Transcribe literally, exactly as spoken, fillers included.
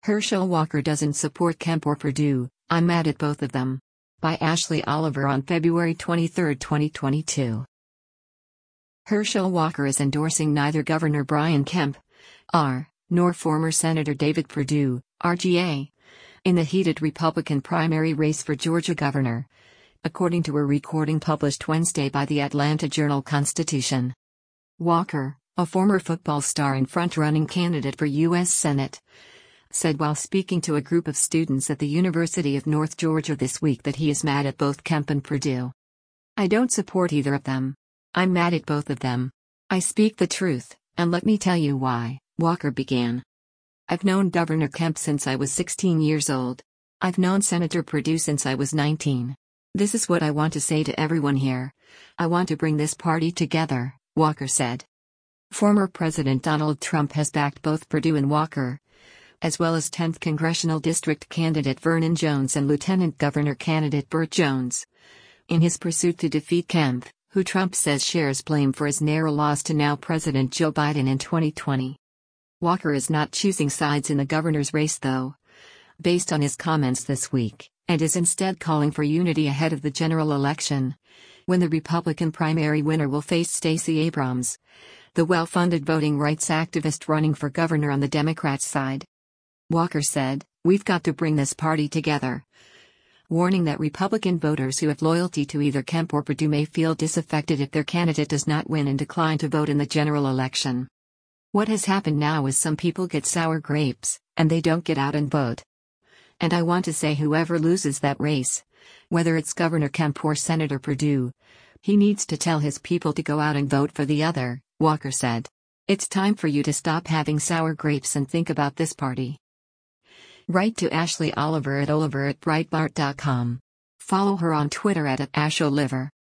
Herschel Walker doesn't support Kemp or Perdue, I'm mad at both of them. By Ashley Oliver on February twenty-third, twenty twenty-two. Herschel Walker is endorsing neither Governor Brian Kemp, R, nor former Senator David Perdue, R G A, in the heated Republican primary race for Georgia governor, according to a recording published Wednesday by the Atlanta Journal-Constitution. Walker, a former football star and front-running candidate for U S Senate, said while speaking to a group of students at the University of North Georgia this week that he is mad at both Kemp and Perdue. "I don't support either of them. I'm mad at both of them. I speak the truth, and let me tell you why," Walker began. "I've known Governor Kemp since I was sixteen years old. I've known Senator Perdue since I was nineteen. This is what I want to say to everyone here. I want to bring this party together," Walker said. Former President Donald Trump has backed both Perdue and Walker, as well as tenth Congressional District candidate Vernon Jones and Lieutenant Governor candidate Burt Jones, in his pursuit to defeat Kemp, who Trump says shares blame for his narrow loss to now President Joe Biden in twenty twenty. Walker is not choosing sides in the governor's race though, based on his comments this week, and is instead calling for unity ahead of the general election, when the Republican primary winner will face Stacey Abrams, the well-funded voting rights activist running for governor on the Democrat side. Walker said, "We've got to bring this party together," warning that Republican voters who have loyalty to either Kemp or Perdue may feel disaffected if their candidate does not win and decline to vote in the general election. "What has happened now is some people get sour grapes, and they don't get out and vote. And I want to say whoever loses that race, whether it's Governor Kemp or Senator Perdue, he needs to tell his people to go out and vote for the other," Walker said. "It's time for you to stop having sour grapes and think about this party." Write to Ashley Oliver at Oliver at Breitbart dot com. Follow her on Twitter at, at AshOliver.